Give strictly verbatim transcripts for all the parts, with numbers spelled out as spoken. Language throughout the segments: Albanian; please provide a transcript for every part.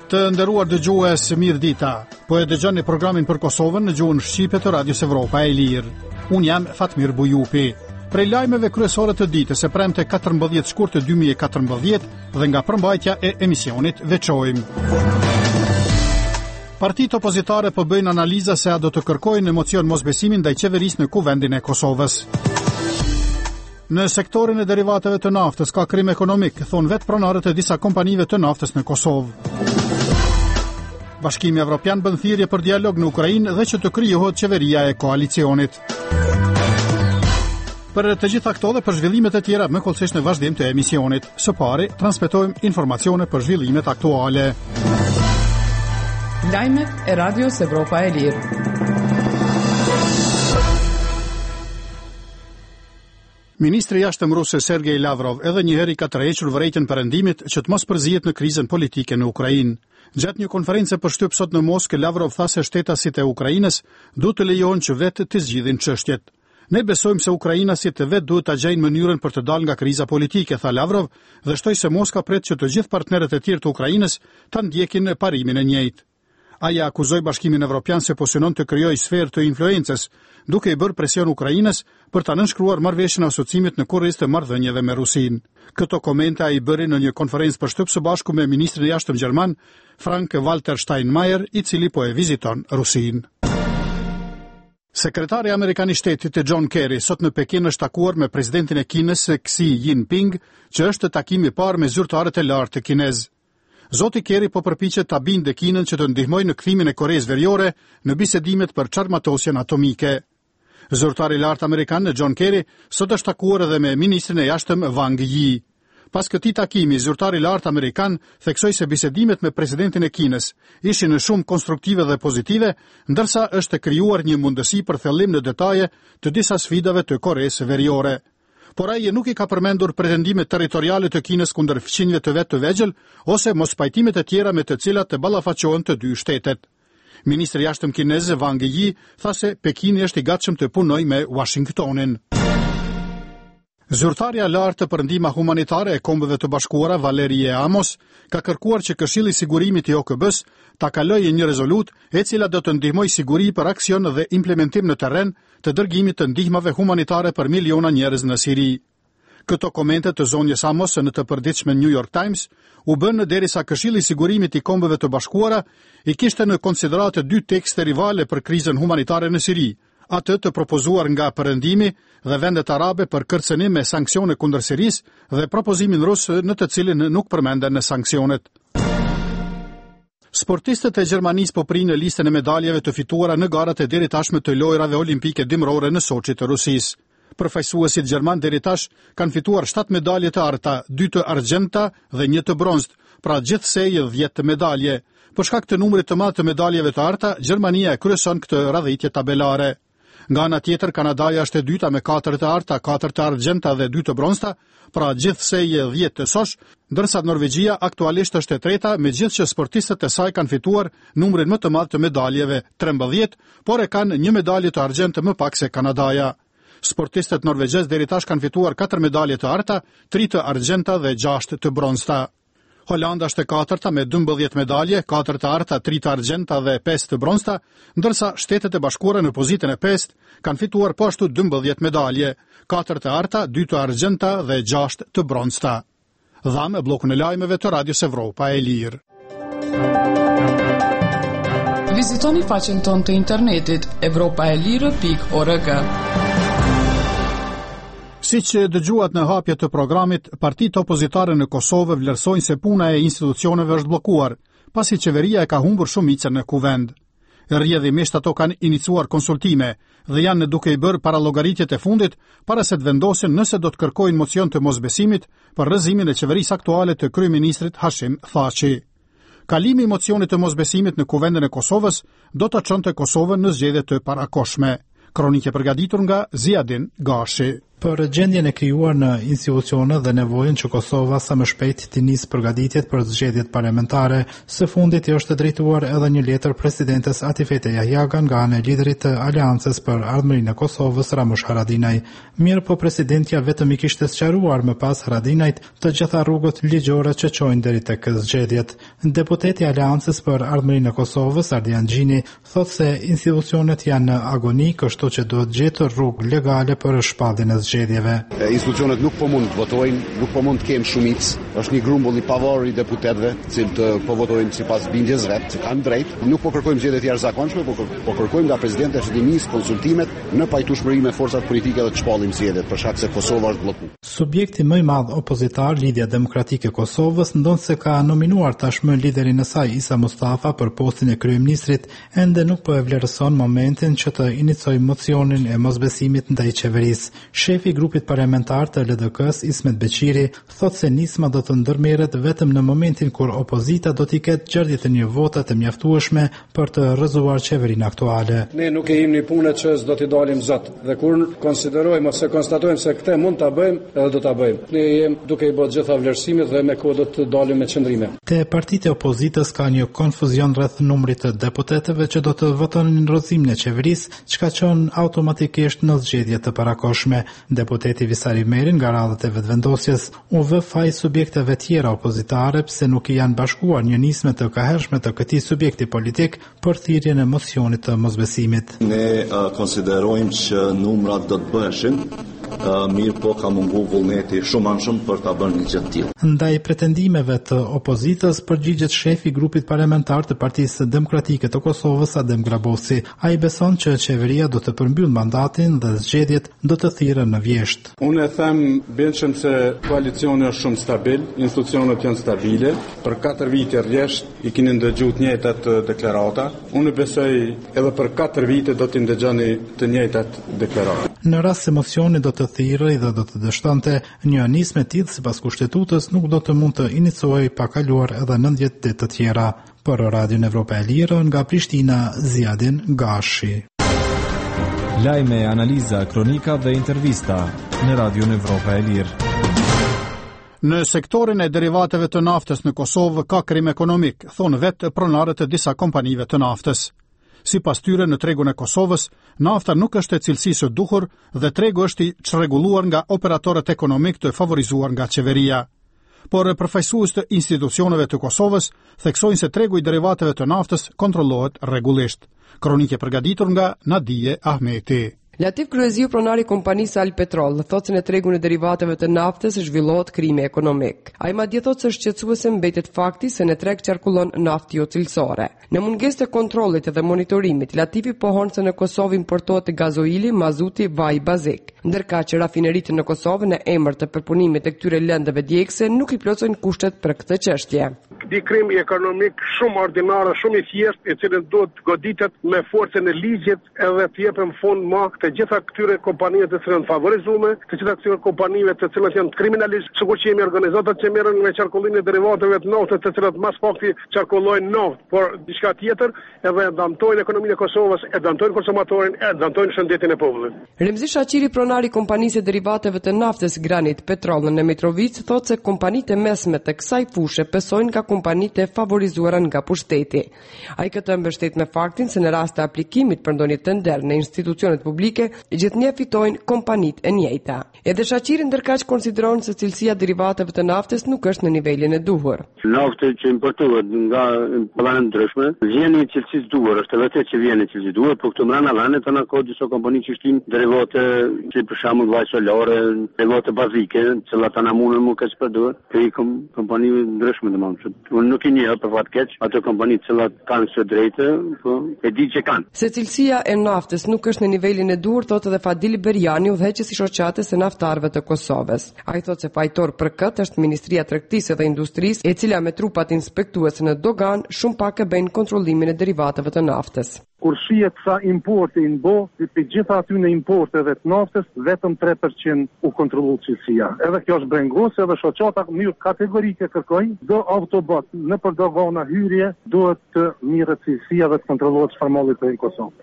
Të nderuar dëgjues, mirë dita. Po e dëgjoni programin për Kosovën në gjuhën shqipe të Radios Evropa e Lirë. Unë jam Fatmir Bujupi. Prej lajmeve kryesore të ditës së premte katërmbëdhjetë shkurt të dy mijë e katërmbëdhjetë dhe nga përmbajtja e emisionit veçojmë. Partitë opozitare po bëjnë analiza se a do të kërkojnë mocion mosbesimin ndaj qeverisë në kuvendin e Kosovës. Në sektorin e derivateve të naftës ka krim ekonomik, thonë vetë pronarët e disa kompanive të naftës në Kosovë. Bashkimi Evropian bën thirrje për dialog në Ukrainë dhe që të krijohet qeveria e koalicionit. Për të gjitha këto dhe për zhvillimet e tjera më kollësisht në vazhdim të emisionit. Së pari, transmetojmë informacione për zhvillimet aktuale. Lajmet e Radios Evropa e Lirë. Ministri i jashtëm rus Sergej Lavrov edhe një herë ka tërhequr vërejtjen perëndimit që të mos përzihet në krizën politike në Ukrainë. Gjatë një konferencë për shtyp sot në Moskë, Lavrov tha se shtetasit e Ukrainës duhet të lejohen që vetë të zgjidhin çështjet. Ne besojmë se ukrainasit të vetë duhet ta gjejnë mënyrën për të dalë nga kriza politike, tha Lavrov, dhe shtoi se Moska pret që të gjithë partnerët e tjerë të Ukrainës ta ndjekin parimin e njëjtë. Ai akuzoi Bashkimin Evropian se po synon të krijojë sferë të influencës, duke i bërë presion Ukrainës për ta nënshkruar marrëveshjen e asociimit në kurriz të marrëdhënieve me Rusinë. Këto komente ai bëri në një konferencë për shtyp së bashku me ministrin e jashtëm gjerman Frank-Walter Steinmeier, i cili po e viziton Rusinë. Sekretari amerikan i shtetit John Kerry sot në Pekin është takuar me presidentin e Kinës Xi Jinping, që është takimi i parë me zyrtarët e lartë të kinez. Zoti Kerry po përpiqet ta bindë Kinën që të ndihmojë në kthimin e Koreas Veriore në bisedimet për çarmatosjen atomike. Zyrtari i lartë amerikan John Kerry sot është takuar edhe me ministrin e jashtëm Wang Yi. Pas këtij takimi, zyrtari i lartë amerikan theksoi se bisedimet me presidentin e Kinës ishin shumë konstruktive dhe pozitive, ndërsa është krijuar një mundësi për thellim në detaje të disa sfidave të Koreas Veriore. Por ai nuk i ka përmendur pretendimet territoriale të Kinës kundër fqinjve të vet të vegjël ose mospajtimet e tjera me të cilat të ballafaqohen të dy shtetet. Ministri i jashtëm kinez Wang Yi tha se Pekini është i gatshëm të punojë me Washingtonin. Zyrtarja e lartë për ndihmë humanitare e Kombeve të Bashkuara Valerie Amos ka kërkuar që Këshilli i Sigurimit i O K B-s ta kalojë një rezolut e cila do të ndihmojë siguri për aksion dhe implementim në terren të dërgimit të ndihmave humanitare për miliona njerëz në Siri. Këto komente të zonjës Amos në të përditshme New York Times u bën derisa Këshilli i Sigurimit i Kombeve të Bashkuara i kishte në konsideratë dy tekste rivale për krizën humanitare në Siri, atë të propozuar nga Perëndimi dhe vendet arabe për kërcënim me sanksione kundër Sirisë dhe propozimin rus në të cilin nuk përmenden në sanksionet. Sportistët e Gjermanisë po prinë listën e medaljeve të fituara në garat e deri tashme të lojrave olimpike dimrore në Soçi të Rusisë. Përfaqësuesit gjerman deri tash kanë fituar shtatë medalje të arta, dy të argjenta dhe një të bronzët, pra gjithsej dhjetë medalje. Për shkak të numrit të madh të medaljeve të arta, Gjermania e kryeson këtë radhëitje tabelare. Nga ana tjetër, Kanadaja është e dyta me katër të arta, katër të argjenta dhe dy të bronzta, pra gjithsej dhjetë të sosh, ndërsa Norvegjia aktualisht është e treta, megjithëse sportistët e saj kanë fituar numrin më të madh të medaljeve, trembëdhjetë, por e kanë një medalje të argjent më pak se Kanadaja. Sportistët norvegjez deri tash kanë fituar katër medalje të arta, tri të argjenta dhe gjashtë të bronzta. Holanda është e katërta me dymbëdhjetë medalje, katër të arta, tri të argjenta dhe pesë të bronzta, ndërsa Shtetet e Bashkuara në pozitën e pestë kanë fituar po ashtu dymbëdhjetë medalje, katër të arta, dy të argjenta dhe gjashtë të bronzta. Dham bllokun e lajmeve të Radios Evropa e Lirë. Vizitoni faqen tonë të internetit evropaelire pikë org. Si që dëgjuat në hapje të programit, partitë opozitare në Kosovë vlerësojnë se puna e institucioneve është bllokuar, pasi qeveria e ka humbur shumicën në kuvend. Rrjedhimisht ato kanë iniciuar konsultime dhe janë në duke i bërë parallogaritjet e fundit para se të vendosin nëse do të kërkojnë mocion të mosbesimit për rrëzimin e qeverisë aktuale të kryeministrit Hashim Thaçi. Kalimi i mocionit të mosbesimit në kuvendin e Kosovës do të çonte Kosovën në zgjedhje të parakoshme. Kronike përgatitur nga Ziadin Gashi. Për gjendjen e krijuar në institucione dhe nevojën që Kosova sa më shpejt të nisë përgatitjet për zgjedhjet parlamentare, së fundit i është drejtuar edhe një letër presidentes Atifete Jahjaga nga ana e liderit të Aleancës për Ardhmërinë e Kosovës Ramush Haradinaj. Mirë po presidentja vetëm i kishte sqaruar më pas Haradinajt të gjitha rrugët ligjore që çojnë deri tek zgjedhjet. Deputeti i Aleancës për Ardhmërinë e Kosovës Ardian Gjini thotë se institucionet janë në agoni, kështu që duhet gjetur rrugë legale për shpalljen e zgjedhjeve. Institucionet nuk po mund të votojnë, nuk po mund të kenë shumicë. Është një grumbull i pavarur i deputetëve, të cilët po votojnë sipas bindjes vet, që kanë drejt. Nuk po kërkojmë zgjedhje të jashtëzakonshme, po, po kërkojmë nga presidenti që të nisë konsultimet në pajtueshmëri me forcat politike dhe të shpallim zgjedhjet, për shkak se Kosova është bllokuar. Subjekti më i madh opozitar, Lidhja Demokratike e Kosovës, ndonë se ka nominuar tashmë liderin e saj Isa Mustafa për postin e kryeministrit, ende nuk po e vlerëson momentin që të inicojë mocionin e mosbesimit ndaj qeverisë. Shefi i grupit parlamentar të L D K-s, Ismet Beqiri, thotë se nisma do të ndërmerret vetëm në momentin kur opozita do t'i ketë gjardhje të një vota të mjaftueshme për të rrëzuar qeverinë aktuale. Ne nuk e jemi punën që s'do t'i dalim zot, dhe kur konsiderojmë ose konstatojmë se këtë mund ta bëjmë, edhe do ta bëjmë. Ne jemi duke i bërë gjitha vlerësimet dhe me kohë do të dalim me qëndrime. Te partitë e opozitës ka një konfuzion rreth numrit të deputetëve që do të votonin në rrëzimin e qeverisë, çka çon automatikisht në zgjedhje të parakoshme. Deputeti Visari Meri nga radhët e vetëvendosjes u vë faj subjekteve tjera opozitare pse nuk i janë bashkuar një nisme të kahershme të këtij subjekti politik për thirrjen e mocionit të mosbesimit. Ne uh, konsiderojmë që numrat do të bëheshin, uh, mirë po ka mungu vullneti shumë anshëm për ta bërë një gjë të tillë. Ndaj pretendimeve të opozitës përgjigjet shefi i grupit parlamentar të Partisë Demokratike të Kosovës Adem Grabosi. Ai beson që qeveria do të përmbyll mandatin dhe zgjedhjet do të thirren në vjesht. Unë e them bindshëm se koalicioni është shumë stabil, institucionet janë stabile, për katër vite rresht i keni ndëgjuar të njëjtat deklarata. Unë besoj edhe për katër vite do t'i ndëgjoni të njëjtat deklarata. Në rast se mosioni do të thirrej dhe do të dështonte, një nismë e tillë sipas kushtetutës nuk do të mund të iniciojë pa kaluar edhe nëntëdhjetë ditë të tjera. Për Radion Evropa e Lirë nga Prishtina, Ziadin Gashi. Lajme, analiza, kronika dhe intervista në Radion Evropa e Lirë. Në sektorin e derivateve të naftës në Kosovë ka krim ekonomik, thonë vetë pronarët e disa kompanive të naftës. Sipas tyre në tregun e Kosovës, nafta nuk është e cilësisë së duhur dhe tregu është i çrregulluar nga operatorët ekonomik të favorizuar nga qeveria. Por përfaqësues të institucioneve të Kosovës theksojnë se tregu i derivateve të naftës kontrollohet rregullisht. Kronike përgatitur nga Nadije Ahmeti. Latif Kryeziu, pronari i kompanisë Alpetrol, thotë se në tregun e derivateve të naftës zhvillohet krimi ekonomik. Ai madje thotë se shqetësuese mbetet fakti se në treg qarkullon naftë jo cilësore. Në mungesë të kontrollit dhe monitorimit, Latifi pohon se në Kosovë importohet gazoili, mazuti, vaj bazik, ndërka që rafineritë në Kosovë në emër të përpunimit të këtyre lëndëve djegëse nuk i plotësojnë kushtet për këtë çështje. Di krim ekonomik shumë ordinar, shumë i thjeshtë, i cili duhet goditet me forcën e ligjit edhe të jepën fund më të gjitha këtyre kompanive të cilat favorizume, të gjitha këtyre kompanive të cilat janë kriminalisht, sikur që jemi organizatat që merren me qarkullimin e derivateve të naftës, të cilat mas fakti qarkullojnë naftë, por diçka tjetër, edhe dëmtojnë ekonominë e Kosovës, e dëmtojnë konsumatorin, e dëmtojnë shëndetin e popullit. Remzi Shaqiri, pronari i kompanisë e derivateve të naftës Granit Petrol në Mitrovic, thotë se kompanitë e mesme të kësaj fushe pesojnë nga kompanitë e favorizuara nga pushteti. Ai këtë mbështet me faktin se në rast të aplikimit për ndonjë tender në institucionet publike, gjithnjë fitojnë kompanitë e njëjta. Edhe Shaqiri ndërkaq konsideron se cilësia e derivateve të naftës nuk është në nivelin e duhur. Nafta që importohet nga vende ndryshme vjen në cilësi të duhur, është vërtet që vjen në cilësi të duhur, por këtu mbrana vënë të na ka disa kompani që shtin derivate, si për shembull vaj solare, derivate bazike, që ata na mundën më kaq për duhur, për kompanive ndryshme domosdoshmë. Unë nuk i njeh për fat keq ato kompani që kanë së drejtë, po e di që kanë. Se cilësia e naftës nuk është në nivelin e duhur, thotë edhe Fadil Berjani, udhëheqësi i shoqatës së naftarëve të Kosovës. Ai thotë se fajtor për këtë është Ministria e Tregtisë dhe Industrisë, e cila me trupat inspektuese në dogan shumë pak e bën kontrollimin e derivateve të naftës. Kur shihet sa importi në bo, të gjitha aty në importeve të naftës, vetëm tre përqind u kontrollu cilësia. Edhe kjo është brengos, edhe shoqata në mënyrë kategorike kërkojnë, do autobot në për dogana hyrje duhet të mirë cilësia dhe të kontrollohet çfarë malli të në Kosovë. Po,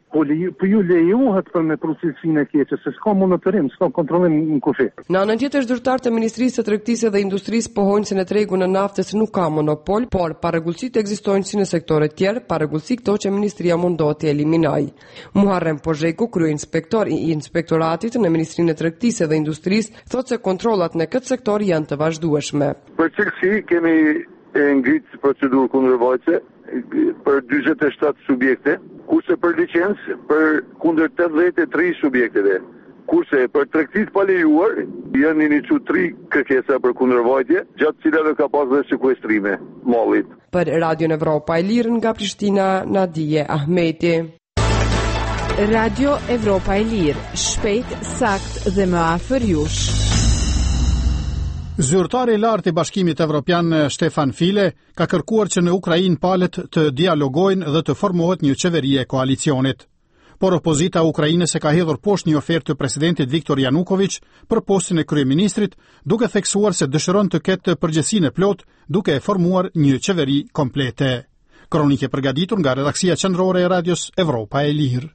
Po, le, po ju lejohet për me procesinë e keqe, se s'ka monitorim, s'ka kontrollim në kufi. Në anën tjetër, zyrtarët e Ministrisë së Tregtisë dhe Industrisë pohojnë se në tregun e naftës nuk ka monopol, por parregullsitë ekzistojnë si në sektore tjerë, parregullsi këto që Ministria mundohet të eliminojë. Muharrem Pozheku, kryeinspektor i Inspektoratit në Ministrinë e Tregtisë dhe Industrisë, thotë se kontrollat në këtë sektor janë të vazhdueshme. Për cilësi kemi ngritë procedurë kundërvajtëse për dyzet e shtatë subjekte, kurse për licencë për kundër tetëdhjetë e tre subjekteve. Kurse për tregtisë pa lejuar janë iniciuar tre kërkesa për kundërvajtje, gjatë cilave ka pasur dhe sekuestrime mallit. Për Radio Evropa e Lirë nga Prishtina, Nadije Ahmeti. Radio Evropa e Lirë, shpejt, sakt dhe më afër jush. Zyrtari i lartë i Bashkimit Evropian Stefan Füle ka kërkuar që në Ukrainë palët të dialogojnë dhe të formohet një qeveri e koalicionit. Por opozita e Ukrainës e ka hedhur poshtë një ofertë të presidentit Viktor Yanukovych për postin e kryeministrit, duke theksuar se dëshiron të ketë përgjegjësinë e plotë duke e formuar një qeveri komplete. Kronikë e përgatitur nga redaksia qendrore e Radios Evropa e Lirë.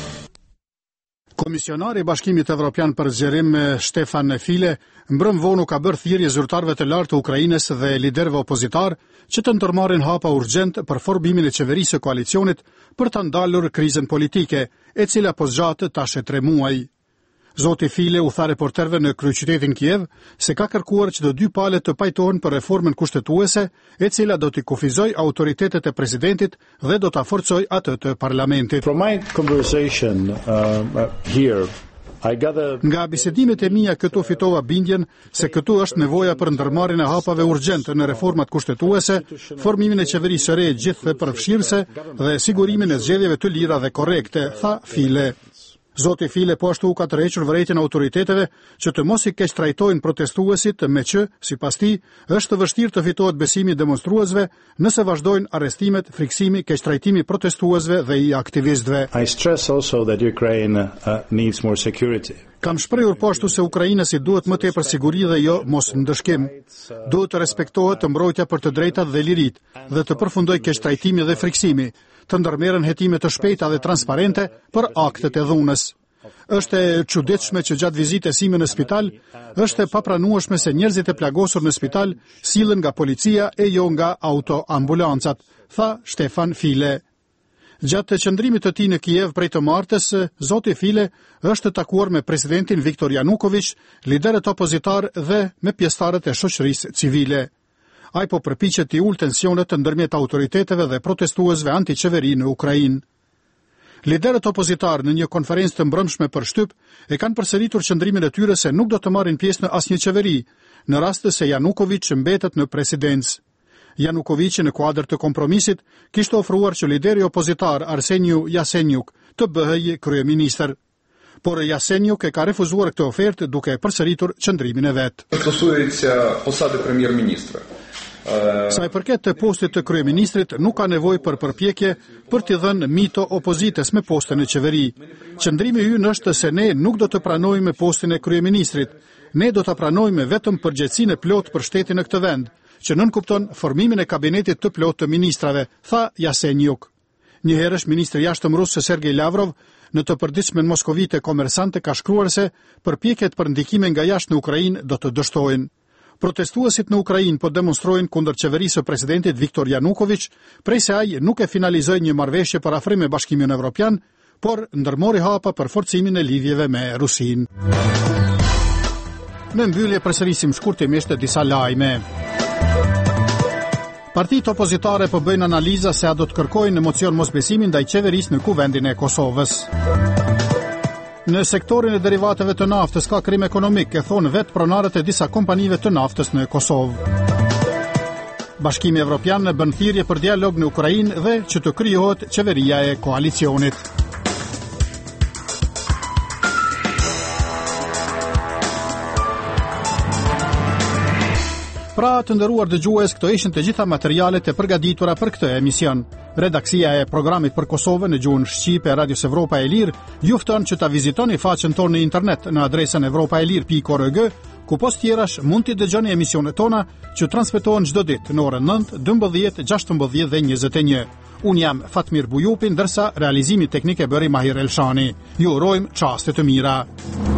Komisionari i Bashkimit Evropian për zgjerim Stefan Füle mbrëm vonë ka bërë thirrje zyrtarëve të lartë të Ukrainës dhe liderëve opozitar që të ndërmarrin hapa urgjent për formimin e qeverisë së koalicionit për të ndalur krizën politike, e cila po zgjatet tash e tre muaj. Zoti Füle u tha reporterëve në kryeqytetin Kiev se ka kërkuar që të dy palët të pajtohen për reformën kushtetuese, e cila do t'i kufizoj autoritetet e presidentit dhe do ta forcoj atë të parlamentit. From my conversation uh, here, I gather... Nga bisedimet e mia këtu fitova bindjen se këtu është nevoja për ndërmarrjen e hapave urgjente në reformat kushtetuese, formimin e qeverisë së re gjithë dhe përfshirëse dhe sigurimin e zgjedhjeve të lira dhe korrekte, tha Füle. Zoti Füle po ashtu ka tërhequr vërejtjen autoriteteve që të mos i keq trajtojnë protestuesit, me që, sipas tij, është të vështirë të fitohet besimi i demonstruesve nëse vazhdojnë arrestimet, friksimi, keq trajtimi i protestuesve dhe i aktivistëve. I stress also that Ukraine uh, needs more security. Kam shprehur po ashtu se Ukrainës i duhet më tepër siguri dhe jo mos ndëshkim. Duhet të respektohet të mbrojtja për të drejtat dhe liritë dhe të përfundojë keq trajtimi dhe friksimi, të ndërmerren hetime të shpejta dhe transparente për aktet e dhunës. Është e çuditshme që gjatë vizitës sime në spital, është e papranueshme se njerëzit e plagosur në spital sillen nga policia e jo nga autoambulancat, tha Stefan Füle. Gjatë qëndrimit të tij në Kiev prej të martës, zoti Füle është takuar me presidentin Viktor Yanukovych, liderët opozitar dhe me pjesëtarët e shoqërisë civile. Ai po përpiqet të ulë tensionet ndërmjet autoriteteve dhe protestuesve antiqeveri në Ukrainë. Liderët opozitar në një konferencë të mbrëmshme për shtyp e kanë përsëritur qëndrimin e tyre se nuk do të marrin pjesë në asnjë qeveri, në rast se Yanukovych mbetet në presidencë. Yanukovych në kuadër të kompromisit kishte ofruar që lideri opozitar Arseniu Yatsenyuk të bëhej kryeministër. Por Yatsenyuk e ka refuzuar këtë ofertë duke përsëritur qëndrimin e vet. Sa i përket të postit të kryeministrit, nuk ka nevojë për përpjekje për t'i dhënë mito opozitës me postën e qeveri. Qëndrimi ynë është se ne nuk do të pranojmë postin e kryeministrit. Ne do të pranojmë vetëm përgjegjësinë e plotë për shtetin në këtë vend, që nënkupton formimin e kabinetit të plotë të ministrave, tha Yatsenyuk. Njëherësh ministri jashtëm rus Sergej Lavrov në të përditshmen moskovite komersante ka shkruar se përpjekjet për ndikime nga jashtë në Ukrainë do të dështojnë. Protestuesit në Ukrainë po demonstrojnë kundër qeverisë së presidentit Viktor Yanukovych, prej se ai nuk e finalizoi një marrëveshje për afrim me Bashkimin Evropian, por ndërmori hapa për forcimin e lidhjeve me Rusinë. Në mbyllje përsërisim shkurtimisht disa lajme. Partitë opozitare po bëjnë analiza se a do të kërkojnë mocion mosbesimi ndaj qeverisë në kuvendin e Kosovës. Në sektorin e derivateve të naftës ka krim ekonomik, e thonë vetë pronarët e disa kompanive të naftës në Kosovë. Bashkimi Evropian bën thirrje për dialog në Ukrainë dhe që të krijohet qeveria e koalicionit. Pra të nderuar dëgjues, këto ishin të gjitha materialet e përgatitura për këtë emision. Redaksia e programit për Kosovën në gjuhën shqipe e Radios Evropa e Lirë ju fton që ta vizitoni faqen tonë në internet në adresën evropaelir pikë org, Ku post tjerash mund t'i dëgjoni emisionet tona që transmetohen çdo ditë në orën nëntë, dymbëdhjetë, gjashtëmbëdhjetë dhe njëzet e një. Unë jam Fatmir Bujupi, ndërsa realizimi teknik e bëri Mahir Elshani. Ju urojmë çaste të mira.